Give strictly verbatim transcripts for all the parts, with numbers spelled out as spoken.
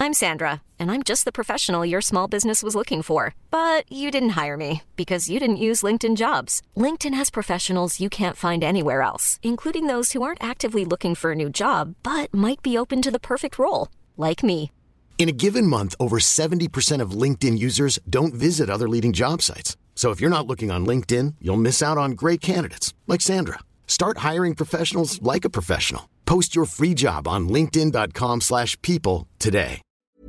I'm Sandra, and I'm just the professional your small business was looking for. But you didn't hire me because you didn't use LinkedIn Jobs. LinkedIn has professionals you can't find anywhere else, including those who aren't actively looking for a new job, but might be open to the perfect role, like me. In a given month, over seventy percent of LinkedIn users don't visit other leading job sites. So if you're not looking on LinkedIn, you'll miss out on great candidates like Sandra. Start hiring professionals like a professional. Post your free job on linkedin.com slash people today.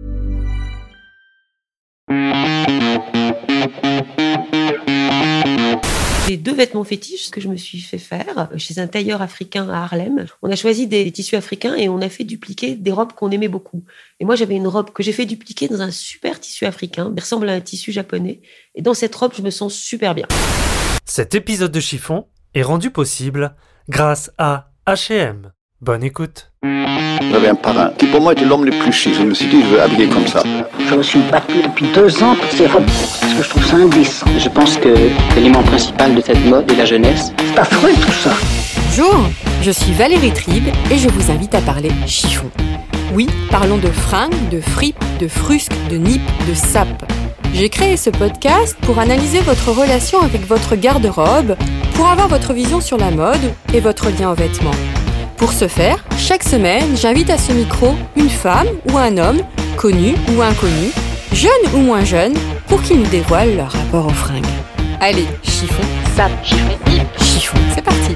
J'ai deux vêtements fétiches que je me suis fait faire chez un tailleur africain à Harlem. On a choisi des tissus africains et on a fait dupliquer des robes qu'on aimait beaucoup. Et moi, j'avais une robe que j'ai fait dupliquer dans un super tissu africain, qui ressemble à un tissu japonais. Et dans cette robe, je me sens super bien. Cet épisode de Chiffon est rendu possible grâce à H et M. Bonne écoute. J'avais un parrain qui pour moi était l'homme le plus chic. Je me suis dit, je veux habiller comme ça. Je me suis battu depuis deux ans pour ces robes, parce que je trouve ça indécent. Je pense que l'élément principal de cette mode est la jeunesse. C'est affreux tout ça. Bonjour, je suis Valérie Tribe et je vous invite à parler chiffon. Oui, parlons de fringues, de fripes, de frusques, de nippes, de sapes. J'ai créé ce podcast pour analyser votre relation avec votre garde-robe, pour avoir votre vision sur la mode et votre lien aux vêtements. Pour ce faire, chaque semaine, j'invite à ce micro une femme ou un homme, connu ou inconnu, jeune ou moins jeune, pour qu'ils nous dévoilent leur rapport aux fringues. Allez, chiffon, sape, chiffon, chiffon, c'est parti.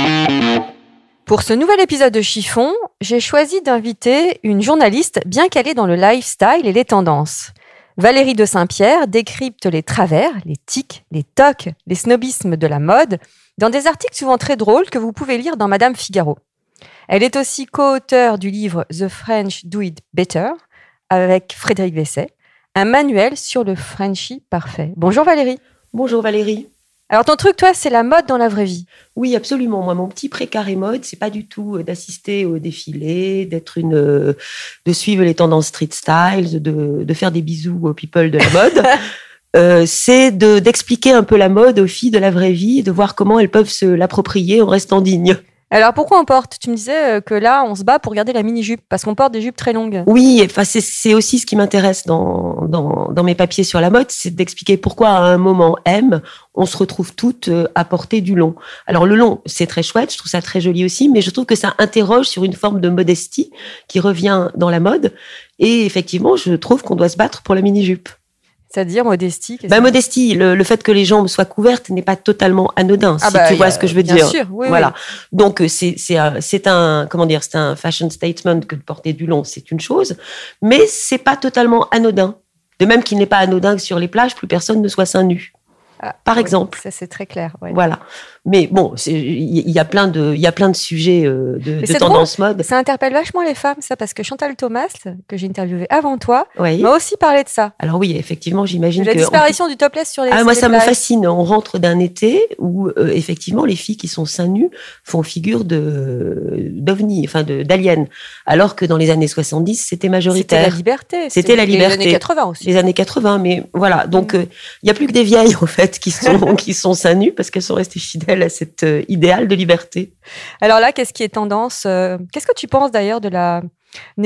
Pour ce nouvel épisode de Chiffon, j'ai choisi d'inviter une journaliste bien calée dans le lifestyle et les tendances. Valérie de Saint-Pierre décrypte les travers, les tics, les tocs, les snobismes de la mode dans des articles souvent très drôles que vous pouvez lire dans Madame Figaro. Elle est aussi co-auteure du livre The French Do It Better avec Frédéric Vesset, un manuel sur le Frenchie parfait. Bonjour Valérie. Bonjour Valérie. Alors ton truc, toi, c'est la mode dans la vraie vie. Oui, absolument. Moi, mon petit précaré mode, c'est pas du tout d'assister au défilé, d'être une, de suivre les tendances street style, de, de faire des bisous aux people de la mode. euh, c'est de, d'expliquer un peu la mode aux filles de la vraie vie et de voir comment elles peuvent se l'approprier en restant dignes. Alors, pourquoi on porte ? Tu me disais que là, on se bat pour garder la mini-jupe, parce qu'on porte des jupes très longues. Oui, enfin, c'est, c'est aussi ce qui m'intéresse dans, dans, dans mes papiers sur la mode, c'est d'expliquer pourquoi à un moment M, on se retrouve toutes à porter du long. Alors, le long, c'est très chouette, je trouve ça très joli aussi, mais je trouve que ça interroge sur une forme de modestie qui revient dans la mode. Et effectivement, je trouve qu'on doit se battre pour la mini-jupe. C'est-à-dire modestie bah, Modestie, le, le fait que les jambes soient couvertes n'est pas totalement anodin, ah si bah, tu vois a, ce que je veux bien dire. Sûr, oui, voilà. Oui. Donc, c'est, c'est, un, c'est, un, comment dire, c'est un fashion statement que de porter du long, c'est une chose, mais c'est pas totalement anodin. De même qu'il n'est pas anodin que sur les plages, plus personne ne soit seins nus. Ah, par oui, exemple. Ça, c'est très clair. Ouais. Voilà. Mais bon, il y a plein de, il y a plein de sujets euh, de, de tendance mode. Ça interpelle vachement les femmes, ça, parce que Chantal Thomas, que j'ai interviewée avant toi, oui. m'a aussi parlé de ça. Alors oui, effectivement, j'imagine la que... La disparition on... du topless sur les Ah, sur moi, les ça plages. me fascine. On rentre d'un été où, euh, effectivement, les filles qui sont seins nus font figure de, d'ovni, enfin, de, d'aliens. Alors que dans les années soixante-dix, c'était majoritaire. C'était la liberté. C'était, c'était la liberté. Les années quatre-vingts aussi. Les années quatre-vingts, mais voilà. Donc, il mmh. n'y euh, a plus que des vieilles, en fait, qui sont, qui sont seins nus parce qu'elles sont restées fidèles à cet euh, idéal de liberté. Alors là, qu'est-ce qui est tendance euh, Qu'est-ce que tu penses d'ailleurs de la néo-bourgeoise ?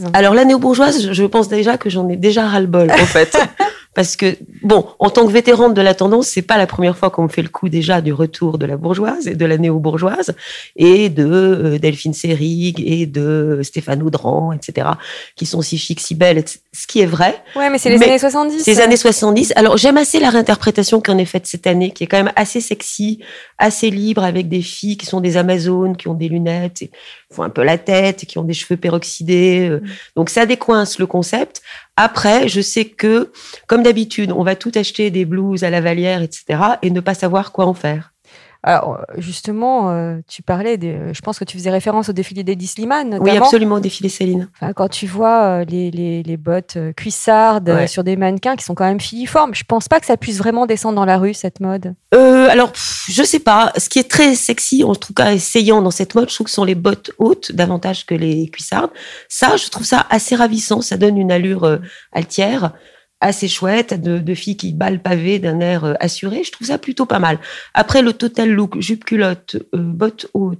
Alors la néo-bourgeoise, je pense déjà que j'en ai déjà ras-le-bol, en fait. Parce que, bon, en tant que vétérante de la tendance, c'est pas la première fois qu'on me fait le coup déjà du retour de la bourgeoise et de la néo-bourgeoise et de euh, Delphine Seyrig et de Stéphane Audran, et cetera, qui sont si chics, si belles, ce qui est vrai. Ouais, mais c'est les mais années soixante-dix. C'est les années soixante-dix. Alors, j'aime assez la réinterprétation qu'on ait faite cette année, qui est quand même assez sexy, assez libre, avec des filles qui sont des Amazones, qui ont des lunettes, et font un peu la tête, et qui ont des cheveux peroxydés. Mmh. Donc, ça décoince le concept. Après, je sais que, comme d'habitude, on va tout acheter des blouses à la Vallière, et cetera, et ne pas savoir quoi en faire. Alors, justement, euh, tu parlais, des, je pense que tu faisais référence au défilé d'Hedi Slimane, notamment. Oui, absolument, au défilé Céline. Enfin, quand tu vois euh, les, les, les bottes euh, cuissardes ouais. euh, sur des mannequins qui sont quand même filiformes, je pense pas que ça puisse vraiment descendre dans la rue, cette mode. Euh, alors, pff, je sais pas. Ce qui est très sexy, en tout cas essayant dans cette mode, je trouve que ce sont les bottes hautes, davantage que les cuissardes. Ça, je trouve ça assez ravissant. Ça donne une allure euh, altière. Assez chouette, de, de filles qui ballent pavé d'un air euh, assuré. Je trouve ça plutôt pas mal. Après, le total look, jupe culotte, euh, bottes hautes,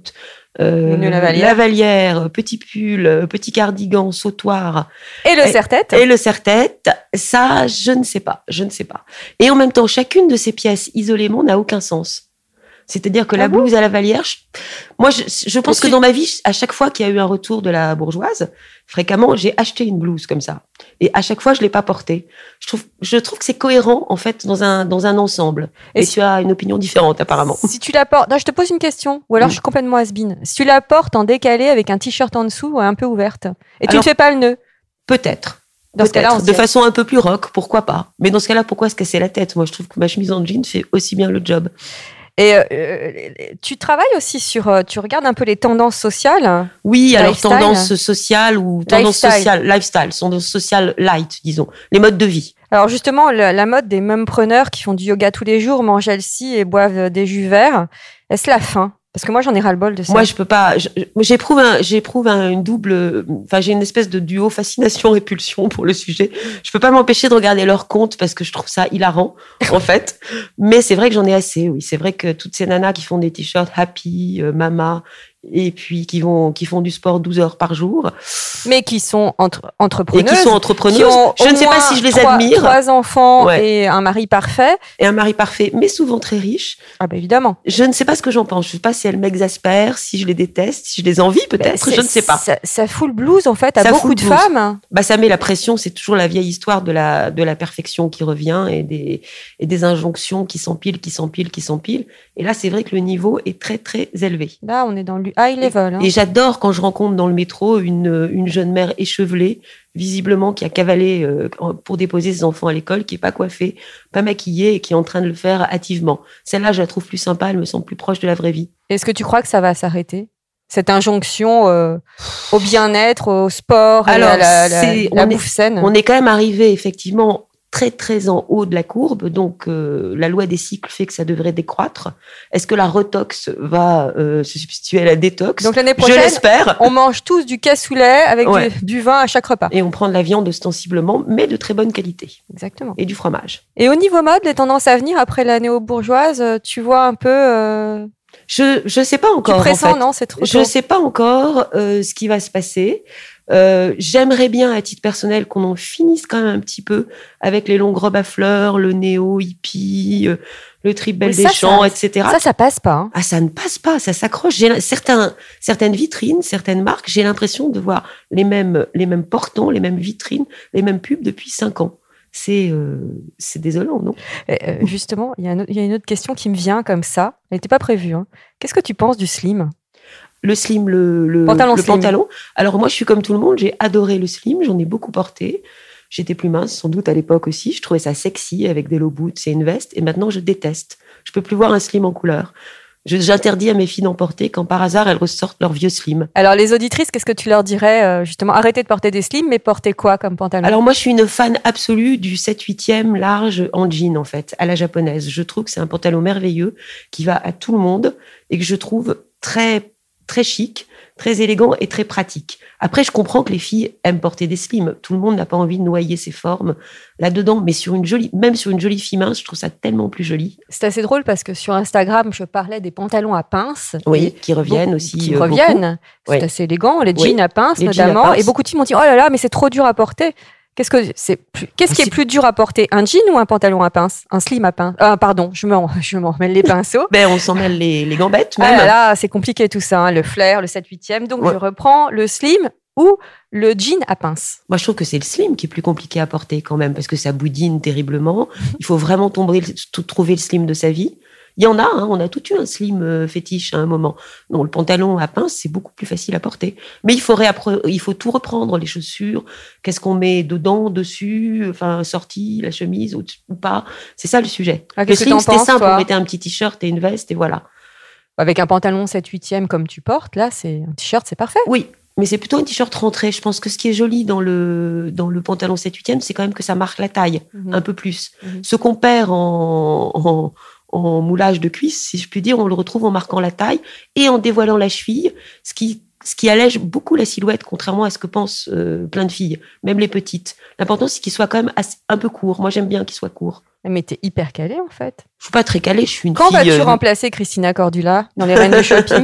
euh, Une lavalière. lavalière, petit pull, petit cardigan, sautoir. Et le Et- serre-tête. Et le serre-tête, ça, je ne sais pas, je ne sais pas. Et en même temps, chacune de ces pièces isolément n'a aucun sens. C'est-à-dire que Ah la bon blouse à lavalière, je, moi, je, je pense Mais que tu- dans ma vie, à chaque fois qu'il y a eu un retour de la bourgeoise, fréquemment, j'ai acheté une blouse comme ça. Et à chaque fois, je l'ai pas portée. Je trouve, je trouve que c'est cohérent, en fait, dans un, dans un ensemble. Et Et, si- tu as une opinion différente, apparemment. Si tu la portes, non, je te pose une question, ou alors Mm. je suis complètement has-been. Si tu la portes en décalé avec un t-shirt en dessous, un peu ouverte, et tu ne Alors- fais pas le nœud, Peut-être. dans ce cas-là, on Peut-être. se De dit- façon un peu plus rock, pourquoi pas. Mais dans ce cas-là, pourquoi se casser la tête? Moi, je trouve que ma chemise en jean fait aussi bien le job. Et euh, euh, tu travailles aussi sur, euh, tu regardes un peu les tendances sociales. Oui, alors Lifestyle. tendance sociale ou tendance Lifestyle. sociale, lifestyle, tendance sociale light, disons. Les modes de vie. Alors justement, le- la mode des mumpreneurs qui font du yoga tous les jours, mangent healthy et boivent des jus verts, est-ce la fin? Parce que moi, j'en ai ras-le-bol de ça. Moi, je peux pas. je- J'éprouve un, j'éprouve un, une double. Enfin, j'ai une espèce de duo fascination-répulsion pour le sujet. Je peux pas m'empêcher de regarder leurs comptes parce que je trouve ça hilarant, en fait. Mais c'est vrai que j'en ai assez. Oui, c'est vrai que toutes ces nanas qui font des t-shirts happy, euh, mama, et puis qui vont, qui font du sport douze heures par jour, Mais qui sont entre, et entrepreneuses. qui sont entrepreneuses. qui ont Je au ne sais pas moins si je les trois- admire. Trois enfants Ouais. et un mari parfait. Et un mari parfait, mais souvent très riche. Ah bah évidemment. Je ne sais pas ce que j'en pense. Je ne sais pas si elles m'exaspèrent, si je les déteste, si je les envie peut-être. C'est- Je ne sais pas. Ça, ça fout le blues en fait à Ça beaucoup fout de le blues. femmes. Bah, ça met la pression. C'est toujours la vieille histoire de la, de la perfection qui revient et des, et des injonctions qui s'empilent, qui s'empilent, qui s'empilent. Et là, c'est vrai que le niveau est très, très élevé. Là, on est dans le high level. hein. Et j'adore quand je rencontre dans le métro une, une jeune mère échevelée, visiblement qui a cavalé euh, pour déposer ses enfants à l'école, qui est pas coiffée, pas maquillée et qui est en train de le faire hâtivement. Celle-là, je la trouve plus sympa, elle me semble plus proche de la vraie vie. Est-ce que tu crois que ça va s'arrêter? Cette injonction euh, au bien-être, au sport, et Alors, à la, la, c'est- la on est- bouffe saine. On est quand même arrivé effectivement très très en haut de la courbe, donc euh, la loi des cycles fait que ça devrait décroître. Est-ce que la retox va euh, se substituer à la détox? Donc l'année Je prochaine, l'espère. on mange tous du cassoulet avec Ouais. du, du vin à chaque repas. Et on prend de la viande ostensiblement, mais de très bonne qualité. Exactement. Et du fromage. Et au niveau mode, les tendances à venir après la néo-bourgeoise, euh, tu vois un peu... euh, Je je sais pas tu encore. en pressens, fait. non? C'est trop Je tôt. sais pas encore euh, ce qui va se passer. Euh, J'aimerais bien, à titre personnel, qu'on en finisse quand même un petit peu avec les longues robes à fleurs, le néo hippie, euh, le trip Belle Oui, des ça, Champs, ça- et cetera. Ça, ça passe pas. hein. Ah, ça ne passe pas, ça s'accroche. J'ai certains, certaines vitrines, certaines marques, j'ai l'impression de voir les mêmes, les mêmes portants, les mêmes vitrines, les mêmes pubs depuis cinq ans. C'est, euh, c'est désolant, non? Euh, euh, justement, il y, a un autre- il y a une autre question qui me vient comme ça. Elle n'était pas prévue. hein. Qu'est-ce que tu penses du slim? Le slim, le, le, Pantalon le slim. pantalon. Alors moi, je suis comme tout le monde, j'ai adoré le slim, j'en ai beaucoup porté. J'étais plus mince, sans doute à l'époque aussi. Je trouvais ça sexy avec des low boots et une veste. Et maintenant, je déteste. Je peux plus voir un slim en couleur. Je- J'interdis à mes filles d'en porter quand par hasard elles ressortent leur vieux slim. Alors, les auditrices, qu'est-ce que tu leur dirais euh, justement? Arrêtez de porter des slims, mais portez quoi comme pantalon? Alors moi, je suis une fan absolue du sept huitième large en jean, en fait, à la japonaise. Je trouve que c'est un pantalon merveilleux qui va à tout le monde et que je trouve très, très chic, très élégant et très pratique. Après, je comprends que les filles aiment porter des slims. Tout le monde n'a pas envie de noyer ses formes là-dedans, mais sur une jolie, même sur une jolie fille mince, je trouve ça tellement plus joli. C'est assez drôle parce que sur Instagram, je parlais des pantalons à pinces. Oui, Et qui reviennent beaucoup- aussi. Qui euh, reviennent. C'est Oui. assez élégant. Les Oui. jeans à pinces, Les jeans à notamment. pinces. Et beaucoup de filles m'ont dit, oh là là, mais c'est trop dur à porter. Qu'est-ce que c'est plus, qu'est-ce qui est C'est- plus dur à porter, un jean ou un pantalon à pinces, un slim à pinces? Ah, pardon, je m'en, je m'en mêle les pinceaux. Ben, on s'en mêle les, les gambettes, Ah même. là là, c'est compliqué tout ça, hein, le flair, le sept huitième. Donc Ouais. je reprends le slim ou le jean à pinces. Moi, je trouve que c'est le slim qui est plus compliqué à porter quand même, parce que ça boudine terriblement. Il faut vraiment tomber, tout- trouver le slim de sa vie. Il y en a, hein, on a tout eu un slim euh, fétiche à un moment. Non, le pantalon à pince, c'est beaucoup plus facile à porter. Mais il faut, réappre- il faut tout reprendre, les chaussures, qu'est-ce qu'on met dedans, dessus, enfin, sortie, la chemise ou, ou pas. C'est ça le sujet. Ah, le qu'est-ce que slim, t'en c'était penses, simple, toi on mettait un petit t-shirt et une veste et voilà. Avec un pantalon sept huitième comme tu portes, là, c'est un t-shirt, c'est parfait. Oui, mais c'est plutôt un t-shirt rentré. Je pense que ce qui est joli dans le, dans le pantalon sept huitième, c'est quand même que ça marque la taille Mhm. un peu plus. Mhm. Ce qu'on perd en, en, en moulage de cuisse, si je puis dire, on le retrouve en marquant la taille et en dévoilant la cheville, ce qui, ce qui allège beaucoup la silhouette, contrairement à ce que pensent euh, plein de filles, même les petites. L'important, c'est qu'il soit quand même assez- un peu court. Moi, j'aime bien qu'il soit court. Mais t'es hyper calée, en fait. Je suis pas très calée, je suis une Quand fille... vas-tu euh, remplacer Christina Cordula dans les Reines du Shopping?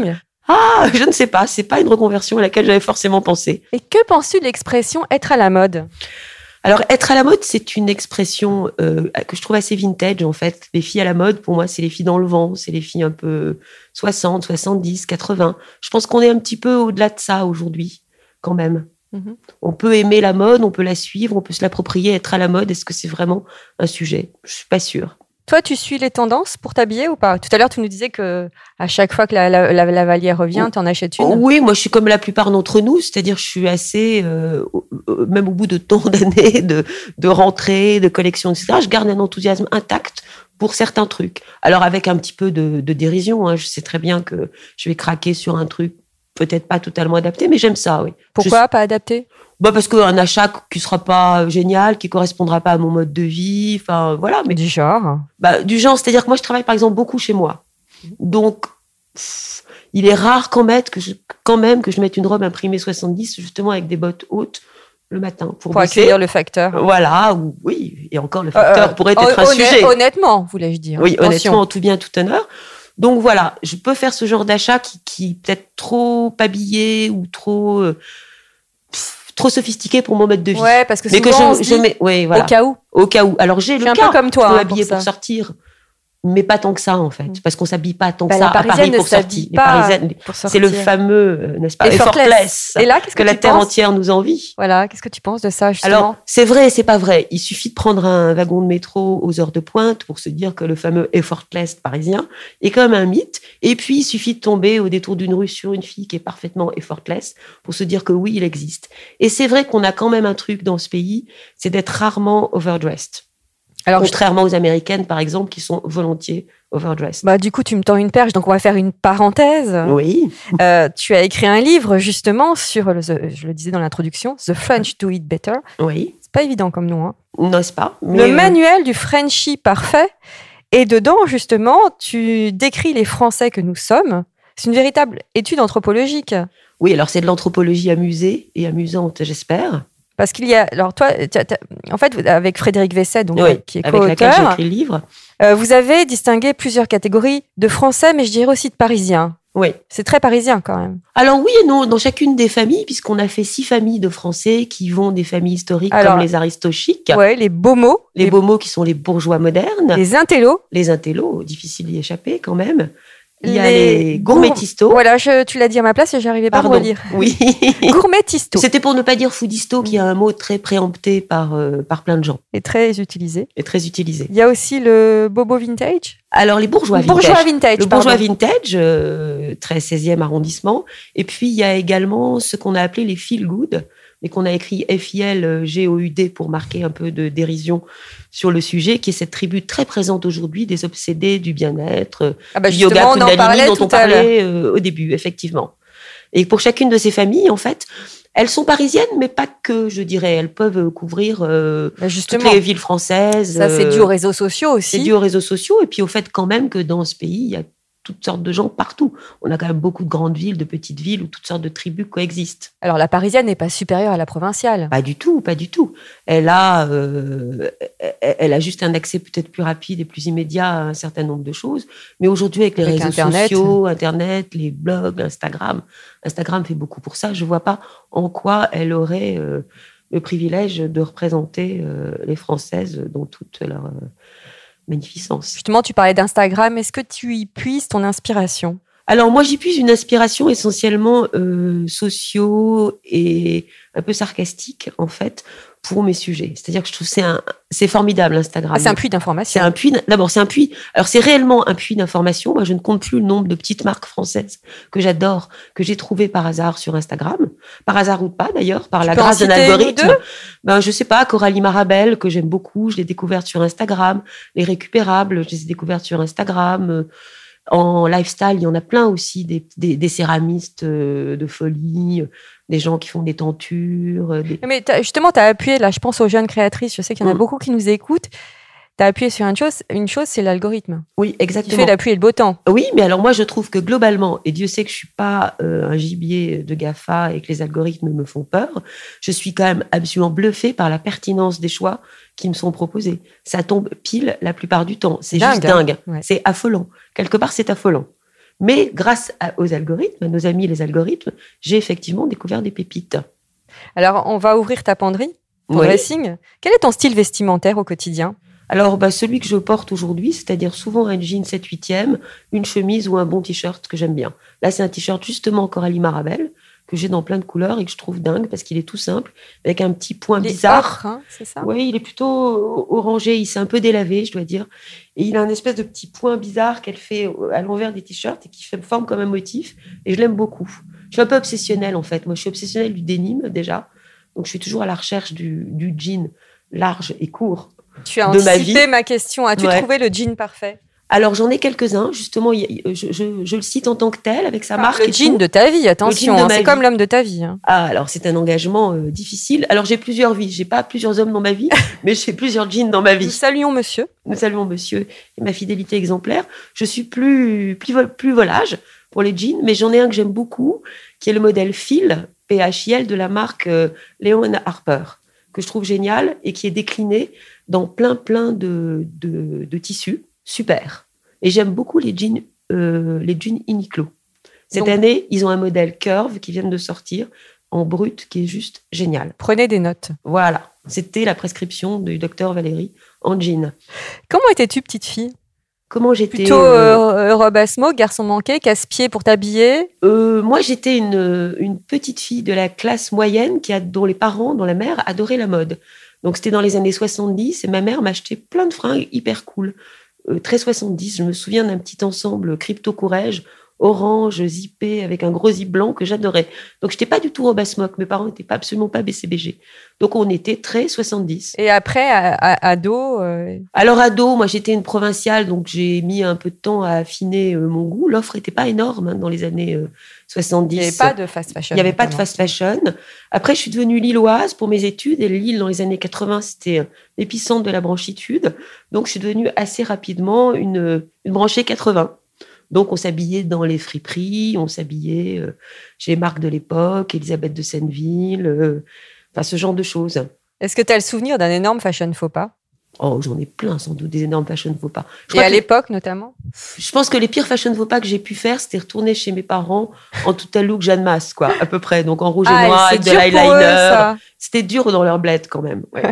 Ah, je ne sais pas. C'est pas une reconversion à laquelle j'avais forcément pensé. Et que penses-tu de l'expression « être à la mode » ? Alors, être à la mode, c'est une expression euh, que je trouve assez vintage, en fait. Les filles à la mode, pour moi, c'est les filles dans le vent, c'est les filles un peu soixante, soixante-dix, quatre-vingts. Je pense qu'on est un petit peu au-delà de ça aujourd'hui, quand même. Mm-hmm. On peut aimer la mode, on peut la suivre, on peut se l'approprier, être à la mode. Est-ce que c'est vraiment un sujet ? Je suis pas sûre. Toi, tu suis les tendances pour t'habiller ou pas ? Tout à l'heure, tu nous disais que à chaque fois que la, la, la, la Vallière revient, tu en achètes une. Oui, moi, je suis comme la plupart d'entre nous, c'est-à-dire je suis assez, euh, même au bout de tant d'années de, de rentrées, de collections, et cetera, je garde un enthousiasme intact pour certains trucs. Alors, avec un petit peu de, de dérision, hein, je sais très bien que je vais craquer sur un truc peut-être pas totalement adapté, mais j'aime ça, oui. Pourquoi je... pas adapté ? Bah parce qu'un achat qui sera pas génial, qui correspondra pas à mon mode de vie, enfin voilà. Mais du genre. Bah du genre, c'est-à-dire que moi je travaille par exemple beaucoup chez moi, donc pff, il est rare quand même que je, quand même que je mette une robe imprimée soixante-dix justement avec des bottes hautes le matin pour, pour accueillir le facteur. Voilà, ou, oui, et encore le facteur euh, pourrait être hon- un sujet. Honnêtement, voulais-je dire. Oui, Attention. Honnêtement, en tout bien, tout honneur. Donc voilà, je peux faire ce genre d'achat qui, qui peut-être trop habillé ou trop. Euh, pff, trop sophistiqué pour mon mode de vie. Ouais, parce que souvent, mais que je, on se dit, je mets, ouais, voilà. au cas où. Au cas où. Alors, j'ai je le suis cas. un peu comme toi. Je peux hein, m'habiller pour, pour sortir. Mais pas tant que ça, en fait. Mmh. Parce qu'on s'habille pas tant que bah, ça à Paris pour sortir. Les Parisiennes, pour sortir. C'est le fameux, euh, n'est-ce pas, effortless. effortless. Et là, qu'est-ce que, que la tu terre penses entière nous envie. Voilà, qu'est-ce que tu penses de ça, justement ? Alors, c'est vrai et c'est pas vrai. Il suffit de prendre un wagon de métro aux heures de pointe pour se dire que le fameux effortless parisien est quand même un mythe. Et puis, il suffit de tomber au détour d'une rue sur une fille qui est parfaitement effortless pour se dire que oui, il existe. Et c'est vrai qu'on a quand même un truc dans ce pays, c'est d'être rarement overdressed. Alors, contrairement aux Américaines, par exemple, qui sont volontiers overdressed. Bah, du coup, tu me tends une perche, donc on va faire une parenthèse. Oui. Euh, tu as écrit un livre, justement, sur, le, je le disais dans l'introduction, The French Do It Better. Oui. C'est pas évident comme nom. Hein. N'est-ce pas ? Mais... Le manuel du Frenchie parfait. Et dedans, justement, tu décris les Français que nous sommes. C'est une véritable étude anthropologique. Oui, alors c'est de l'anthropologie amusée et amusante, j'espère. Parce qu'il y a, alors toi, t'as, t'as, en fait, avec Frédéric Vesset, donc oui, qui est avec co-auteur, laquelle j'ai écrit le livre, euh, vous avez distingué plusieurs catégories de Français, mais je dirais aussi de Parisiens. Oui. C'est très parisien quand même. Alors oui et non, dans chacune des familles, puisqu'on a fait six familles de Français qui vont des familles historiques alors, comme les aristochiques. Ouais, les beaux mots. Les, les beaux mots qui sont les bourgeois modernes. Les intellos. Les intellos, difficile d'y échapper quand même. Il y a les, les gourmettistos. Voilà, je, tu l'as dit à ma place et j'arrivais pas à relire. Oui. Gourmettistos. C'était pour ne pas dire foodisto, qui est un mot très préempté par, euh, par plein de gens. Et très utilisé. Et très utilisé. Il y a aussi le bobo vintage. Alors, les bourgeois vintage. Bourgeois vintage, Le bourgeois vintage, euh, très seizième arrondissement. Et puis, il y a également ce qu'on a appelé les feel good, mais qu'on a écrit F I L G O U D pour marquer un peu de dérision sur le sujet, qui est cette tribu très présente aujourd'hui des obsédés du bien-être, ah bah du yoga Kundalini dont on parlait euh, au début, effectivement. Et pour chacune de ces familles, en fait, elles sont parisiennes, mais pas que, je dirais. Elles peuvent couvrir euh, bah toutes les villes françaises. Ça, c'est dû aux réseaux sociaux aussi. C'est dû aux réseaux sociaux, et puis au fait quand même que dans ce pays, il y a toutes sortes de gens partout. On a quand même beaucoup de grandes villes, de petites villes où toutes sortes de tribus coexistent. Alors, la parisienne n'est pas supérieure à la provinciale. Pas du tout, pas du tout. Elle a, euh, elle a juste un accès peut-être plus rapide et plus immédiat à un certain nombre de choses. Mais aujourd'hui, avec les avec réseaux Internet. sociaux, Internet, les blogs, Instagram, Instagram fait beaucoup pour ça. Je ne vois pas en quoi elle aurait euh, le privilège de représenter euh, les Françaises dans toute leur... Euh, magnificence. Justement, tu parlais d'Instagram. Est-ce que tu y puises ton inspiration ? Alors, moi, j'y puise une inspiration essentiellement euh, socio et un peu sarcastique, en fait, pour mes sujets. C'est-à-dire que je trouve que c'est, un, c'est formidable, Instagram. Ah, c'est un puits d'information. C'est un puits, d'abord, c'est un puits. Alors, c'est réellement un puits d'information. Moi, je ne compte plus le nombre de petites marques françaises que j'adore, que j'ai trouvées par hasard sur Instagram. Par hasard ou pas, d'ailleurs, par tu la grâce d'un algorithme. Ben, je sais pas, Coralie Marabel, que j'aime beaucoup, je l'ai découverte sur Instagram. Les Récupérables, je les ai découvertes sur Instagram. En lifestyle, il y en a plein aussi, des, des, des céramistes de folie, des gens qui font des tentures. Des... Mais t'as, justement, tu as appuyé, là, je pense aux jeunes créatrices, je sais qu'il y en a mmh. beaucoup qui nous écoutent. Tu as appuyé sur une chose, une chose, c'est l'algorithme. Oui, exactement. Qui fait l'appui et le beau temps. Oui, mais alors moi, je trouve que globalement, et Dieu sait que je ne suis pas euh, un gibier de GAFA et que les algorithmes me font peur, je suis quand même absolument bluffée par la pertinence des choix qui me sont proposés. Ça tombe pile la plupart du temps. C'est dingue, juste dingue. Ouais. C'est affolant. Quelque part, c'est affolant. Mais grâce à, aux algorithmes, à nos amis les algorithmes, j'ai effectivement découvert des pépites. Alors, on va ouvrir ta penderie pour Oui. dressing. Quel est ton style vestimentaire au quotidien ? Alors, bah, celui que je porte aujourd'hui, c'est-à-dire souvent un jean sept huitième, une chemise ou un bon t-shirt que j'aime bien. Là, c'est un t-shirt justement Coralie Marabel, que j'ai dans plein de couleurs et que je trouve dingue parce qu'il est tout simple, avec un petit point Il est bizarre. ocre, hein, c'est ça ? Oui, il est plutôt orangé, il s'est un peu délavé, je dois dire. Et il a un espèce de petit point bizarre qu'elle fait à l'envers des t-shirts et qui fait forme comme un motif. Et je l'aime beaucoup. Je suis un peu obsessionnelle, en fait. Moi, je suis obsessionnelle du denim, déjà. Donc, je suis toujours à la recherche du, du jean large et court. Tu as de ma anticipé vie. ma question. As-tu Ouais. trouvé le jean parfait ? Alors, j'en ai quelques-uns. Justement, il y a- je, je- je le cite en tant que tel, avec sa marque. Le et jean tout. de ta vie, attention. de hein, ma c'est vie. comme l'homme de ta vie. hein. Ah, alors c'est un engagement euh, difficile. Alors j'ai plusieurs vies. J'ai pas plusieurs hommes dans ma vie, mais j'ai plusieurs jeans dans ma Nous vie. saluons monsieur. Nous saluons monsieur et ma fidélité exemplaire. Je suis plus, plus, vol- plus volage pour les jeans, mais j'en ai un que j'aime beaucoup, qui est le modèle Phil, P H I L, de la marque euh, Léon and Harper, que je trouve génial et qui est décliné dans plein, plein de, de, de tissus. Super. Et j'aime beaucoup les jeans, euh, les jeans Uniqlo. Cette Donc- année, ils ont un modèle Curve qui vient de sortir en brut, qui est juste génial. Prenez des notes. Voilà. C'était la prescription du docteur Valérie en jean. Comment étais-tu, petite fille ? Comment j'étais Plutôt euh, euh, robe à smoke, garçon manqué, casse-pied pour t'habiller ? euh, Moi, j'étais une, une petite fille de la classe moyenne qui a, dont les parents, dont la mère adorait la mode. Donc, c'était dans les années soixante-dix et ma mère m'achetait plein de fringues hyper cool. Euh, très soixante-dix. Je me souviens d'un petit ensemble crypto-courrège orange, zippé, avec un gros zip blanc que j'adorais. Donc, je n'étais pas du tout robe à smoke. Mes parents n'étaient pas, absolument pas B C B G. Donc, on était très soixante-dix. Et après, à, à- ado, euh, Alors, ado, moi, j'étais une provinciale, donc j'ai mis un peu de temps à affiner euh, mon goût. L'offre n'était pas énorme hein, dans les années euh, soixante-dix. il n'y avait pas de fast fashion. Il n'y avait pas de notamment. fast fashion. Après, je suis devenue lilloise pour mes études. Et Lille, dans les années quatre-vingts, c'était l'épicentre de la branchitude. Donc, je suis devenue assez rapidement une, une branchée quatre-vingts. Donc, on s'habillait dans les friperies, on s'habillait euh, chez les marques de l'époque, Elisabeth de Senneville, euh, enfin, ce genre de choses. Est-ce que tu as le souvenir d'un énorme fashion faux pas ? Oh, j'en ai plein, sans doute, des énormes fashion faux pas. Je, Et crois à que- l'époque, notamment ? je pense que les pires fashion faux pas que j'ai pu faire, c'était retourner chez mes parents en tout à look Jeanne Masse, quoi, à peu près. Donc, en rouge et Ah, noir, c'est avec de dur pour eux, l'eyeliner. ça. C'était dur dans leur bled, quand même. Ouais.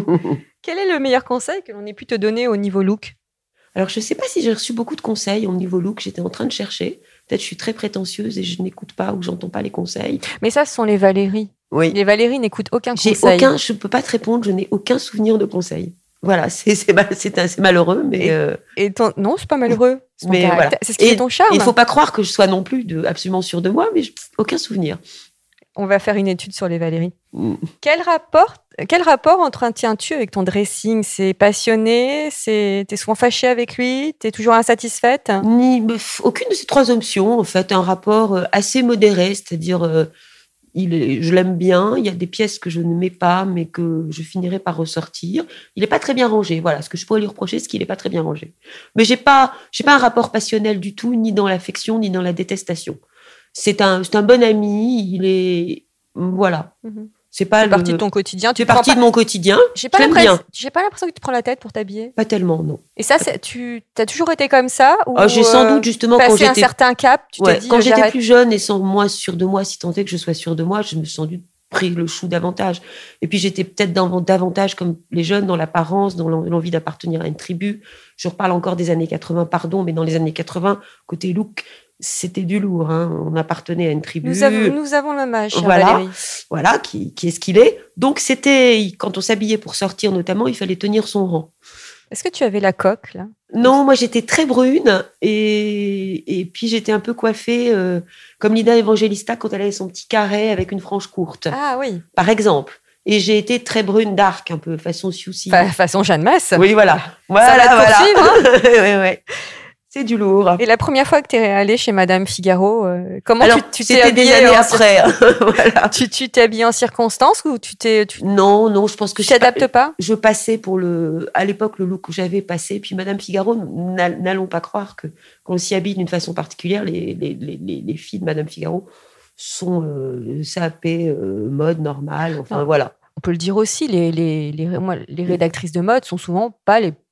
Quel est le meilleur conseil que l'on ait pu te donner au niveau look ? Alors, je ne sais pas si j'ai reçu beaucoup de conseils au niveau look. J'étais en train de chercher. Peut-être je suis très prétentieuse et je n'écoute pas ou j'entends pas les conseils. Mais ça, ce sont les Valérie. Oui. Les Valérie n'écoutent aucun J'ai conseil. aucun, je ne peux pas te répondre. Je n'ai aucun souvenir de conseils. Voilà, c'est, c'est, mal- c'est, un- c'est malheureux, mais, Et- euh, Et ton... Non, c'est pas malheureux. C'est ton mais caractère. voilà. C'est ce qui fait ton charme. Il ne faut pas croire que je sois non plus de, absolument sûre de moi, mais je- aucun souvenir. On va faire une étude sur les Valérie. Mm. Quel rapport, quel rapport entretiens-tu avec ton dressing ? C'est passionné ? C'est... T'es souvent fâchée avec lui ? T'es toujours insatisfaite ? Ni, mais f- aucune de ces trois options, en fait, un rapport euh, assez modéré, c'est-à-dire, euh, il est, je l'aime bien, il y a des pièces que je ne mets pas, mais que je finirai par ressortir. Il n'est pas très bien rangé, voilà, ce que je pourrais lui reprocher, c'est qu'il n'est pas très bien rangé. Mais j'ai pas, j'ai pas un rapport passionnel du tout, ni dans l'affection, ni dans la détestation. C'est un, c'est un bon ami, il est, voilà. Mhm. C'est pas C'est le, partie de ton quotidien. Tu c'est prends partie pas- de mon quotidien. J'ai pas je l'aime l'impression... bien. J'ai pas l'impression que tu te prends la tête pour t'habiller. Pas tellement, non. Et ça, c'est... tu as toujours été comme ça ou Ah, j'ai sans euh, doute, justement, quand passé un j'étais certain cap, tu Ouais, t'es dit quand euh, j'étais j'arrête. plus jeune et sans moins sûre de moi, si tant est que je sois sûre de moi, je me suis sans doute pris le chou davantage. Et puis j'étais peut-être dans, davantage comme les jeunes, dans l'apparence, dans l'en- l'envie d'appartenir à une tribu. Je reparle encore des années quatre-vingts, pardon, mais dans les années quatre-vingts, côté look, c'était du lourd. Hein. On appartenait à une tribu. Nous avons, nous avons le même âge, chère Voilà. Valérie. Voilà, qui, qui est ce qu'il est. Donc c'était, quand on s'habillait pour sortir notamment, il fallait tenir son rang. Est-ce que tu avais la coque, là ? Non, moi j'étais très brune et, et puis j'étais un peu coiffée euh, comme Lida Evangelista quand elle avait son petit carré avec une frange courte, Ah oui. par exemple. Et j'ai été très brune dark, un peu façon Siouxsie. Fa- façon Jeanne Masse. Oui, voilà. Ça Voilà, va te voilà. poursuivre, hein ouais, ouais. C'est du lourd. Et la première fois que tu es allée chez Madame Figaro, euh, comment Alors, tu, tu t'es c'était des habillée années en après. hein. voilà. Tu tu t'es habillée en circonstance ou tu t'es tu Non, non, je pense que tu je sais pas- t'adaptes pas? Je passais pour le, à l'époque, le look que j'avais passé. Puis Madame Figaro, n'a- n'allons pas croire que qu'on s'y habille d'une façon particulière. Les, les, les, les, les filles de Madame Figaro sont euh, sapées, euh, mode normale. Enfin, Non. voilà. On peut le dire aussi, les les les, moi, les rédactrices de mode sont souvent pas les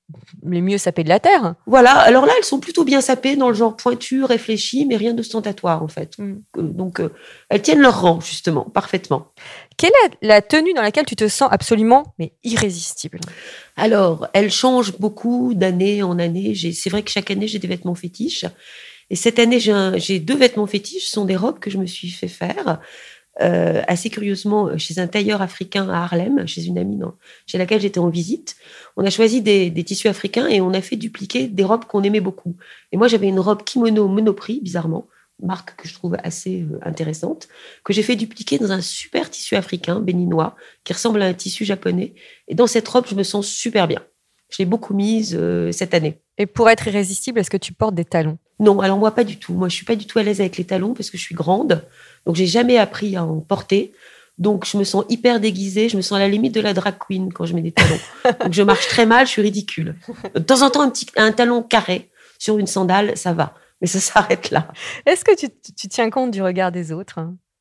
les mieux sapées de la Terre. Voilà, alors là, elles sont plutôt bien sapées dans le genre pointu, réfléchi, mais rien d'ostentatoire, en fait. Mm. Donc, euh, elles tiennent leur rang, justement, parfaitement. Quelle est la tenue dans laquelle tu te sens absolument, mais irrésistible ? Alors, elle change beaucoup d'année en année. J'ai, c'est vrai que chaque année, j'ai des vêtements fétiches. Et cette année, j'ai, un, j'ai deux vêtements fétiches. Ce sont des robes que je me suis fait faire. Euh, assez curieusement, chez un tailleur africain à Harlem, chez une amie non, chez laquelle j'étais en visite. On a choisi des, des tissus africains et on a fait dupliquer des robes qu'on aimait beaucoup. Et moi, j'avais une robe kimono Monoprix, bizarrement, marque que je trouve assez euh, intéressante, que j'ai fait dupliquer dans un super tissu africain, béninois, qui ressemble à un tissu japonais. Et dans cette robe, je me sens super bien. Je l'ai beaucoup mise euh, cette année. Et pour être irrésistible, est-ce que tu portes des talons ? Non, alors moi, pas du tout. Moi, je suis pas du tout à l'aise avec les talons parce que je suis grande. Donc, j'ai jamais appris à en porter. Donc, je me sens hyper déguisée. Je me sens à la limite de la drag queen quand je mets des talons. Donc, je marche très mal, je suis ridicule. De temps en temps, un, petit, un talon carré sur une sandale, ça va. Mais ça s'arrête là. Est-ce que tu, tu tiens compte du regard des autres ?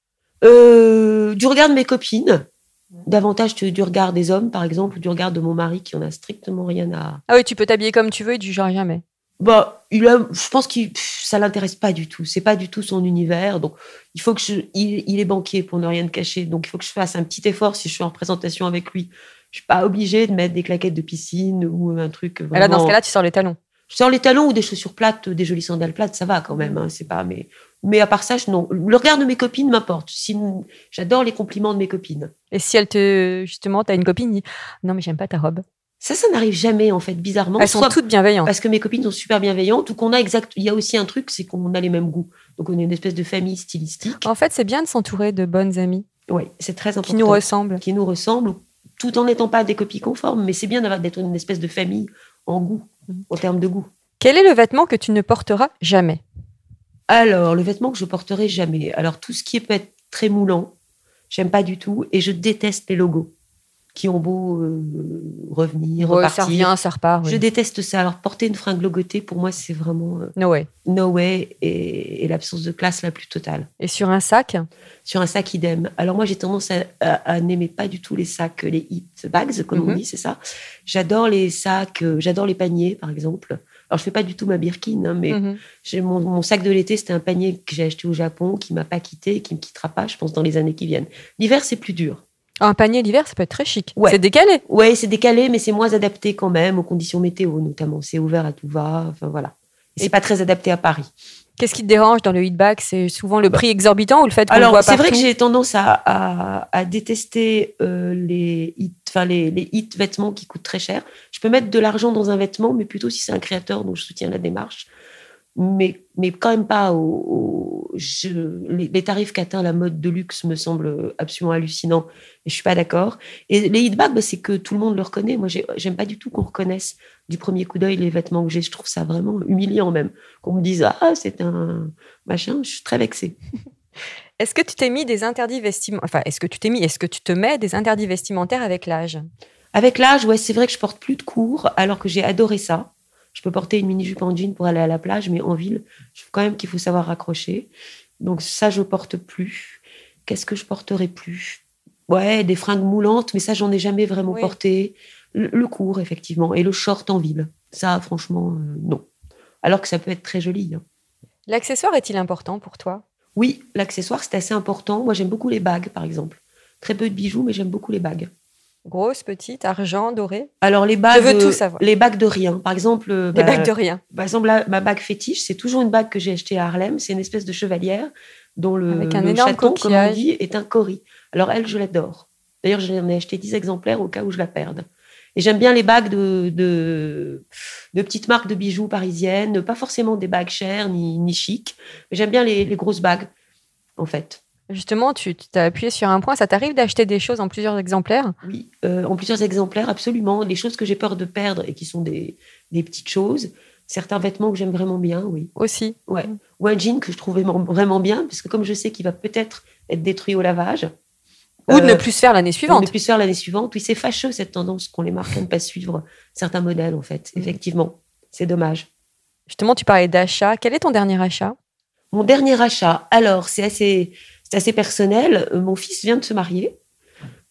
euh, Du regard de mes copines. Davantage du regard des hommes, par exemple, ou du regard de mon mari qui en a strictement rien à... Ah oui, tu peux t'habiller comme tu veux, il ne jugera jamais. Bah, il a, je pense que ça l'intéresse pas du tout. C'est pas du tout son univers. Donc, il faut que je, il, il est banquier pour ne rien te cacher. Donc, il faut que je fasse un petit effort si je suis en représentation avec lui. Je suis pas obligée de mettre des claquettes de piscine ou un truc. Vraiment... Là, dans ce cas-là, tu sors les talons. Je sors les talons ou des chaussures plates, des jolies sandales plates, ça va quand même. Hein, c'est pas, mais, mais à part ça, je, non. Le regard de mes copines m'importe. Si, j'adore les compliments de mes copines. Et si elle te, justement, t'as une copine qui dit non mais j'aime pas ta robe. Ça, ça n'arrive jamais, en fait, bizarrement. Elles sont Soit toutes bienveillantes. Parce que mes copines sont super bienveillantes, ou qu'on a exact. Il y a aussi un truc, c'est qu'on a les mêmes goûts. Donc, on est une espèce de famille stylistique. En fait, c'est bien de s'entourer de bonnes amies. Oui, c'est très important. Qui nous ressemblent. Qui nous ressemblent, tout en n'étant pas des copies conformes, mais c'est bien d'avoir, d'être une espèce de famille en goût, mmh. en termes de goût. Quel est le vêtement que tu ne porteras jamais ? Alors, le vêtement que je porterai jamais. Alors, tout ce qui peut être très moulant, j'aime pas du tout, et je déteste les logos. Qui ont beau euh, revenir, ouais, repartir. Ça revient, ça repart. Oui. Je déteste ça. Alors, porter une fringue logotée, pour moi, c'est vraiment... Euh, no way. No way, et, et l'absence de classe la plus totale. Et sur un sac ? Sur un sac, idem. Alors, moi, j'ai tendance à, à, à n'aimer pas du tout les sacs, les hit bags, comme mm-hmm. on dit, c'est ça. J'adore les sacs, euh, j'adore les paniers, par exemple. Alors, je fais pas du tout ma Birkin, hein, mais mm-hmm. j'ai mon, mon sac de l'été, c'était un panier que j'ai acheté au Japon, qui m'a pas quitté, et qui me quittera pas, je pense, dans les années qui viennent. L'hiver, c'est plus dur. Un panier l'hiver, ça peut être très chic. Ouais. C'est décalé. Oui, c'est décalé, mais c'est moins adapté quand même aux conditions météo, notamment. C'est ouvert à tout va. Enfin, voilà. Et c'est pas très adapté à Paris. Qu'est-ce qui te dérange dans le hit bag ? C'est souvent le prix exorbitant ou le fait qu'on Alors, le voit c'est partout ? vrai que j'ai tendance à, à, à détester euh, les hit, enfin les, les hit vêtements qui coûtent très cher. Je peux mettre de l'argent dans un vêtement, mais plutôt si c'est un créateur dont je soutiens la démarche. Mais, mais quand même pas au, au je, les, les tarifs qu'atteint la mode de luxe me semblent absolument hallucinants et je suis pas d'accord. Et les hit bags, bah, c'est que tout le monde le reconnaît. Moi, j'ai, j'aime pas du tout qu'on reconnaisse du premier coup d'œil les vêtements que j'ai. Je trouve ça vraiment humiliant même. Qu'on me dise, ah, c'est un machin, je suis très vexée. Est-ce que tu t'es mis des interdits vestimentaires, enfin, est-ce que tu t'es mis, est-ce que tu te mets des interdits vestimentaires avec l'âge ? Avec l'âge, ouais, c'est vrai que je porte plus de cours alors que j'ai adoré ça. Je peux porter une mini-jupe en jean pour aller à la plage, mais en ville, je trouve quand même qu'il faut savoir raccrocher. Donc ça, je porte plus. Qu'est-ce que je porterai plus ? Ouais, des fringues moulantes, mais ça, j'en ai jamais vraiment oui. porté. Le, le court, effectivement, et le short en ville. Ça, franchement, euh, non. Alors que ça peut être très joli. Hein. L'accessoire est-il important pour toi ? Oui, l'accessoire, c'est assez important. Moi, j'aime beaucoup les bagues, par exemple. Très peu de bijoux, mais j'aime beaucoup les bagues. Grosse, petite, argent, doré. Alors les bagues, je veux tout savoir. Les bagues de rien. Par exemple, les bah, bagues de rien. Par exemple, là, ma bague fétiche, c'est toujours une bague que j'ai achetée à Harlem. C'est une espèce de chevalière dont le, Avec un le énorme chaton, coquillage. comme on dit, est un cori. Alors elle, je l'adore. D'ailleurs, j'en ai acheté dix exemplaires au cas où je la perde. Et j'aime bien les bagues de, de, de petites marques de bijoux parisiennes, pas forcément des bagues chères ni, ni chic, mais j'aime bien les, les grosses bagues, en fait. Justement, tu t'as appuyé sur un point. Ça t'arrive d'acheter des choses en plusieurs exemplaires ? Oui, euh, en plusieurs exemplaires, absolument. Les choses que j'ai peur de perdre et qui sont des, des petites choses. Certains vêtements que j'aime vraiment bien, oui. Aussi. Ouais. Ou un jean que je trouve vraiment bien, parce que comme je sais qu'il va peut-être être détruit au lavage. Ou euh, de ne plus se faire l'année suivante. Ou de ne plus se faire l'année suivante. Oui, c'est fâcheux cette tendance qu'ont les marques à ne pas suivre certains modèles, en fait. Mmh. Effectivement, c'est dommage. Justement, tu parlais d'achat. Quel est ton dernier achat ? Mon dernier achat, alors, c'est assez... C'est assez personnel. Mon fils vient de se marier.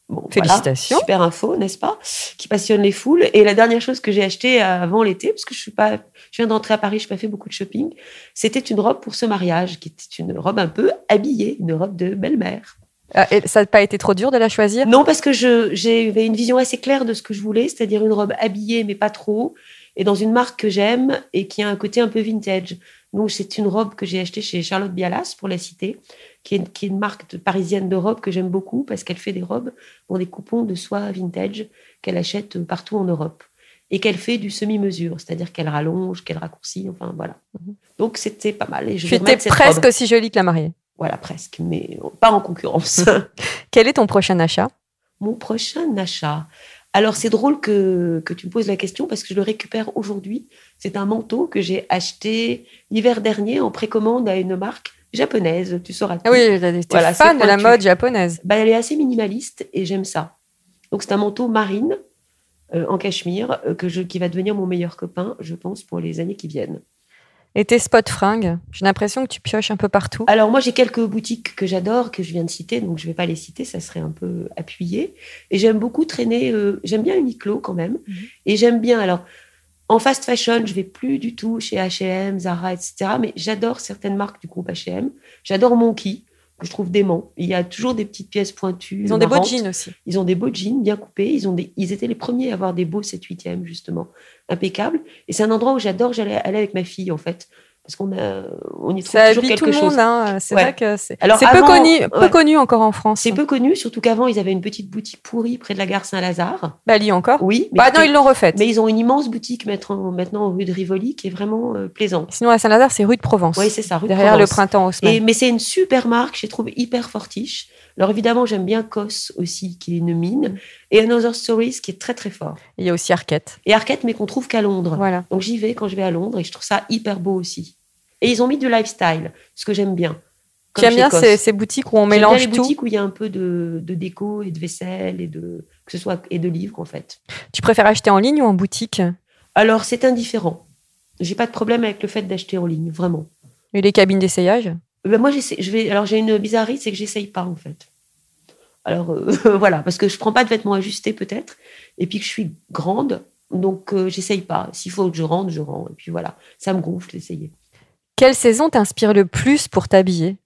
Bon, Félicitations. Voilà, super info, n'est-ce pas? Qui passionne les foules. Et la dernière chose que j'ai achetée avant l'été, parce que je suis pas, je viens d'entrer à Paris, je n'ai pas fait beaucoup de shopping, c'était une robe pour ce mariage, qui était une robe un peu habillée, une robe de belle-mère. Ah, et ça n'a pas été trop dur de la choisir? Non, parce que je, j'avais une vision assez claire de ce que je voulais, c'est-à-dire une robe habillée, mais pas trop, et dans une marque que j'aime et qui a un côté un peu vintage. Donc, c'est une robe que j'ai achetée chez Charlotte Bialas, pour la citer, qui est, qui est une marque de, parisienne de robes que j'aime beaucoup parce qu'elle fait des robes dans des coupons de soie vintage qu'elle achète partout en Europe et qu'elle fait du semi-mesure, c'est-à-dire qu'elle rallonge, qu'elle raccourcit, enfin voilà. Donc, c'était pas mal. Et je tu étais presque robe. Aussi jolie que la mariée. Voilà, presque, mais pas en concurrence. Quel est ton prochain achat? Mon prochain achat. Alors, c'est drôle que, que tu me poses la question parce que je le récupère aujourd'hui. C'est un manteau que j'ai acheté l'hiver dernier en précommande à une marque japonaise. Tu sauras tout. Ah oui, tu es voilà, fan de la mode japonaise. Bah, elle est assez minimaliste et j'aime ça. Donc, c'est un manteau marine euh, en cachemire euh, que je, qui va devenir mon meilleur copain, je pense, pour les années qui viennent. Et tes spots fringues, j'ai l'impression que tu pioches un peu partout. Alors moi, j'ai quelques boutiques que j'adore, que je viens de citer, donc je ne vais pas les citer, ça serait un peu appuyé. Et j'aime beaucoup traîner, euh, j'aime bien Uniqlo quand même. Mmh. Et j'aime bien, alors, en fast fashion, je ne vais plus du tout chez H et M, Zara, et cetera. Mais j'adore certaines marques du groupe H et M. J'adore Monkey, que je trouve dément. Il y a toujours des petites pièces pointues. Ils ont marrantes. Des beaux jeans aussi. Ils ont des beaux jeans bien coupés. Ils, ont des... Ils étaient les premiers à avoir des beaux sept huitième, justement. Impeccable. Et c'est un endroit où j'adore, j'allais aller avec ma fille, en fait. Parce qu'on a, on y trouve ça toujours quelque tout le chose. Monde, hein. C'est ouais. vrai que c'est, Alors, c'est avant, peu, connu, peu ouais. connu encore en France. C'est peu connu, surtout qu'avant, ils avaient une petite boutique pourrie près de la gare Saint-Lazare. Bah, Lille encore. Oui. Mais bah, non, ils l'ont refaite. Mais ils ont une immense boutique maintenant, maintenant rue de Rivoli qui est vraiment euh, plaisante. Sinon, à Saint-Lazare, c'est rue de Provence. Oui, c'est ça, rue derrière de Provence. Derrière le printemps Haussmann. Et, mais c'est une super marque, je les trouve hyper fortiche. Alors évidemment, j'aime bien Cos aussi, qui est une mine. Et Another Stories, qui est très très fort. Et il y a aussi Arquette. Et Arquette, mais qu'on trouve qu'à Londres. Voilà. Donc j'y vais quand je vais à Londres et je trouve ça hyper beau aussi. Et ils ont mis du lifestyle, ce que j'aime bien. Tu aimes bien ces, ces boutiques où on mélange bien les tout. Boutiques où il y a un peu de, de déco et de vaisselle et de que ce soit et de livres en fait. Tu préfères acheter en ligne ou en boutique? Alors c'est indifférent. J'ai pas de problème avec le fait d'acheter en ligne, vraiment. Et les cabines d'essayage? Ben moi j'essaie. Je vais. Alors j'ai une bizarrerie, c'est que j'essaye pas en fait. Alors euh, voilà, parce que je prends pas de vêtements ajustés peut-être, et puis que je suis grande, donc euh, j'essaye pas. S'il faut que je rentre, je rentre. Et puis voilà, ça me gonfle d'essayer. Quelle saison t'inspire le plus pour t'habiller?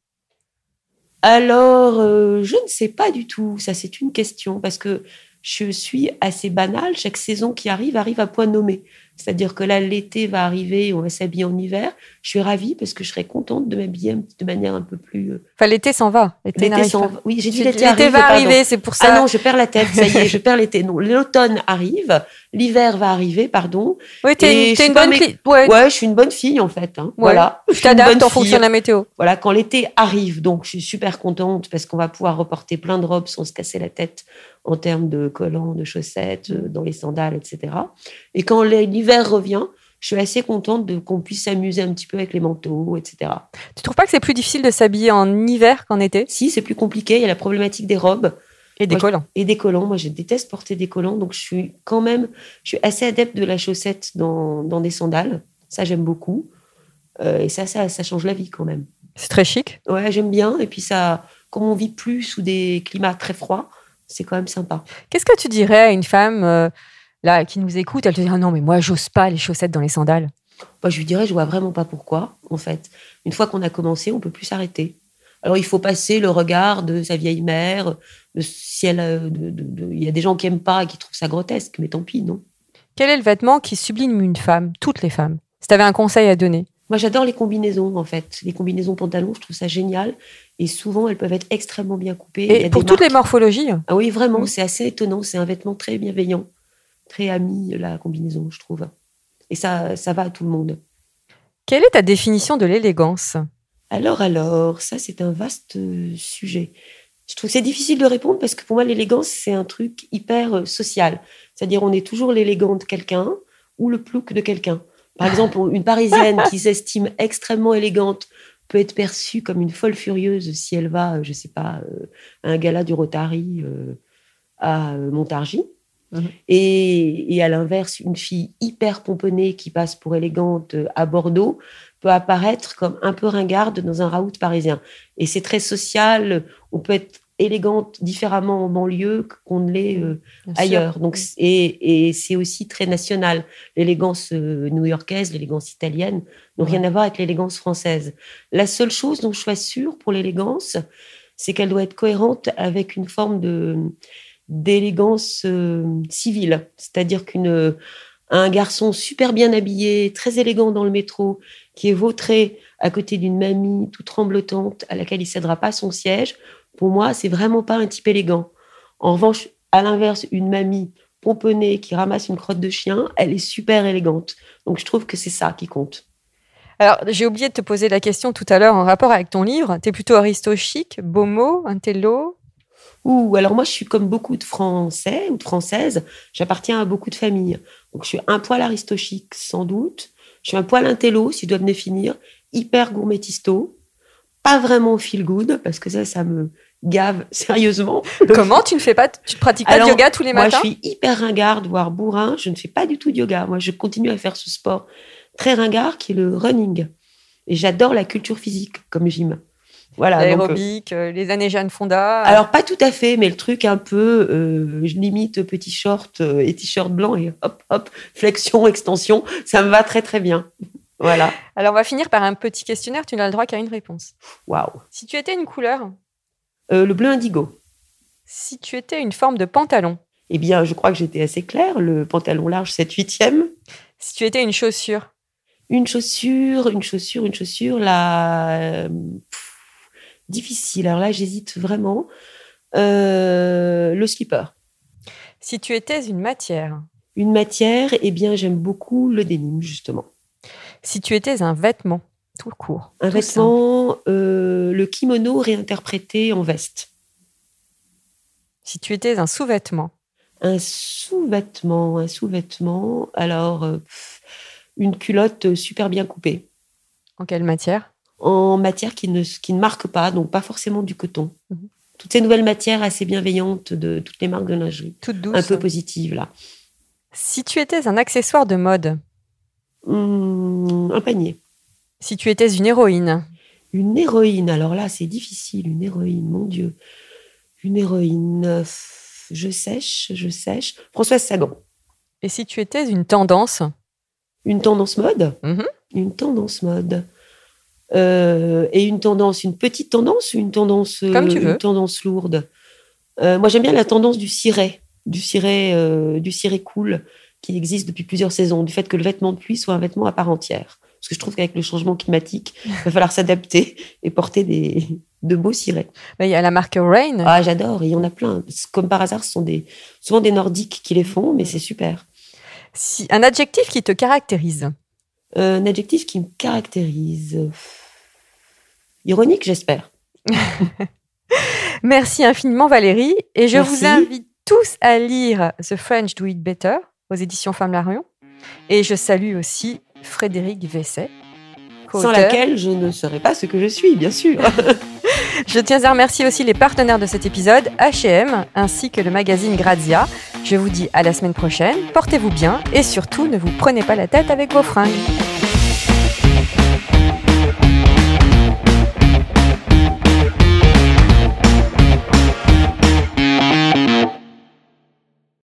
Alors, euh, je ne sais pas du tout. Ça, c'est une question parce que je suis assez banale. Chaque saison qui arrive, arrive à point nommé. C'est-à-dire que là, l'été va arriver, on va s'habiller en hiver. Je suis ravie parce que je serais contente de m'habiller de manière un peu plus... Euh... Enfin, l'été s'en va. L'été, l'été s'en va. Oui, j'ai dit l'été, l'été arrive. L'été va arriver, c'est pour ça. Ah non, je perds la tête, ça y est, je perds l'été. Non, l'automne arrive, l'hiver va arriver, pardon. Oui, t'es, t'es une bonne fille. Mes... Ouais. ouais, je suis une bonne fille, en fait. Hein. Ouais. Voilà. Je t'adapte en fonction de la météo. Voilà, quand l'été arrive, donc je suis super contente parce qu'on va pouvoir reporter plein de robes sans se casser la tête en termes de collants, de chaussettes, dans les sandales, et cetera. Et quand l'hiver revient, je suis assez contente de, qu'on puisse s'amuser un petit peu avec les manteaux, et cetera. Tu trouves pas que c'est plus difficile de s'habiller en hiver qu'en été? Si, c'est plus compliqué. Il y a la problématique des robes. Et des Moi, collants. Je, et des collants. Moi, je déteste porter des collants. Donc, je suis quand même... Je suis assez adepte de la chaussette dans, dans des sandales. Ça, j'aime beaucoup. Euh, et ça, ça, ça change la vie quand même. C'est très chic. Ouais, j'aime bien. Et puis, ça, comme on vit plus sous des climats très froids, c'est quand même sympa. Qu'est-ce que tu dirais à une femme... Euh... Là, qui nous écoute, elle te dit ah non, mais moi, j'ose pas les chaussettes dans les sandales. Bah, je lui dirais, je vois vraiment pas pourquoi, en fait. Une fois qu'on a commencé, on peut plus s'arrêter. Alors, il faut passer le regard de sa vieille mère, de, si elle, de, de, de, il y a des gens qui aiment pas et qui trouvent ça grotesque, mais tant pis, non. Quel est le vêtement qui sublime une femme, toutes les femmes? Si tu avais un conseil à donner. Moi, j'adore les combinaisons, en fait. Les combinaisons pantalons, je trouve ça génial. Et souvent, elles peuvent être extrêmement bien coupées. Et il y a pour des toutes marques... les morphologies? Ah oui, vraiment, mmh. C'est assez étonnant. C'est un vêtement très bienveillant. Très ami, la combinaison, je trouve. Et ça, ça va à tout le monde. Quelle est ta définition de l'élégance? Alors, alors, ça, c'est un vaste sujet. Je trouve que c'est difficile de répondre parce que pour moi, l'élégance, c'est un truc hyper social. C'est-à-dire, on est toujours l'élégant de quelqu'un ou le plouc de quelqu'un. Par exemple, une Parisienne qui s'estime extrêmement élégante peut être perçue comme une folle furieuse si elle va, je ne sais pas, à un gala du Rotary à Montargis. Mmh. Et, et à l'inverse, une fille hyper pomponnée qui passe pour élégante à Bordeaux peut apparaître comme un peu ringarde dans un raout parisien. Et c'est très social. On peut être élégante différemment en banlieue qu'on ne l'est euh, ailleurs. Donc, et, et c'est aussi très national. L'élégance euh, new-yorkaise, l'élégance italienne n'ont ouais. rien à voir avec l'élégance française. La seule chose dont je sois sûre pour l'élégance, c'est qu'elle doit être cohérente avec une forme de, d'élégance euh, civile. C'est-à-dire qu'une un garçon super bien habillé, très élégant dans le métro, qui est vautré à côté d'une mamie toute tremblotante à laquelle il ne cédera pas son siège, pour moi, c'est vraiment pas un type élégant. En revanche, à l'inverse, une mamie pomponnée qui ramasse une crotte de chien, elle est super élégante. Donc, je trouve que c'est ça qui compte. Alors, j'ai oublié de te poser la question tout à l'heure en rapport avec ton livre. T'es plutôt aristo-chic, bomo, intello ? Ouh, alors moi, je suis comme beaucoup de Français ou de Françaises, j'appartiens à beaucoup de familles. Donc, je suis un poil aristo-chic, sans doute. Je suis un poil intello, si je dois me définir, hyper gourmetisto, pas vraiment feel good, parce que ça, ça me gave sérieusement. Comment ? Tu ne fais pas, tu ne pratiques pas alors, de yoga tous les matins ? Moi, je suis hyper ringarde, voire bourrin. Je ne fais pas du tout de yoga. Moi, je continue à faire ce sport très ringard qui est le running. Et j'adore la culture physique comme gym. Voilà, l'aérobic, euh, les années Jeanne Fonda. Alors, pas tout à fait, mais le truc un peu, euh, je limite petit short euh, et t-shirt blanc et hop, hop, flexion, extension, ça me va très, très bien. Voilà. Alors, on va finir par un petit questionnaire, tu n'as le droit qu'à une réponse. Waouh. Si tu étais une couleur ? euh, Le bleu indigo. Si tu étais une forme de pantalon ? Eh bien, je crois que j'étais assez claire, le pantalon large sept huitième. Si tu étais une chaussure ? Une chaussure, une chaussure, une chaussure, la... Pff, difficile. Alors là, j'hésite vraiment. Euh, le slipper. Si tu étais une matière ? Une matière, eh bien, j'aime beaucoup le denim, justement. Si tu étais un vêtement, tout court. Un tout vêtement, euh, le kimono réinterprété en veste. Si tu étais un sous-vêtement. Un sous-vêtement, un sous-vêtement. Alors, euh, une culotte super bien coupée. En quelle matière ? En matière qui ne, qui ne marque pas, donc pas forcément du coton. Mmh. Toutes ces nouvelles matières assez bienveillantes de toutes les marques de lingerie. Toutes douces. Un peu positives, là. Si tu étais un accessoire de mode. Mmh, un panier. Si tu étais une héroïne. Une héroïne, alors là, c'est difficile. Une héroïne, mon Dieu. Une héroïne. Je sèche, je sèche. Françoise Sagan. Et si tu étais une tendance. Une tendance mode. Mmh. Une tendance mode. Euh, et une tendance, une petite tendance ou une tendance, Comme tu veux. Une tendance lourde. Euh, moi, j'aime bien la tendance du ciré, du ciré, euh, du ciré cool qui existe depuis plusieurs saisons, du fait que le vêtement de pluie soit un vêtement à part entière. Parce que je trouve qu'avec le changement climatique, il va falloir s'adapter et porter des, de beaux cirés. Il y a la marque Rain. Ah, j'adore, il y en a plein. Comme par hasard, ce sont des, souvent des Nordiques qui les font, mais c'est super. Si, un adjectif qui te caractérise. Euh, un adjectif qui me caractérise. Ironique, j'espère. Merci infiniment, Valérie. Et je Merci. vous invite tous à lire The French Do It Better aux éditions Flammarion. Et je salue aussi Frédéric Vesset, co-auteur. Sans laquelle je ne serais pas ce que je suis, bien sûr. Je tiens à remercier aussi les partenaires de cet épisode, H et M, ainsi que le magazine Grazia. Je vous dis à la semaine prochaine, portez-vous bien et surtout ne vous prenez pas la tête avec vos fringues.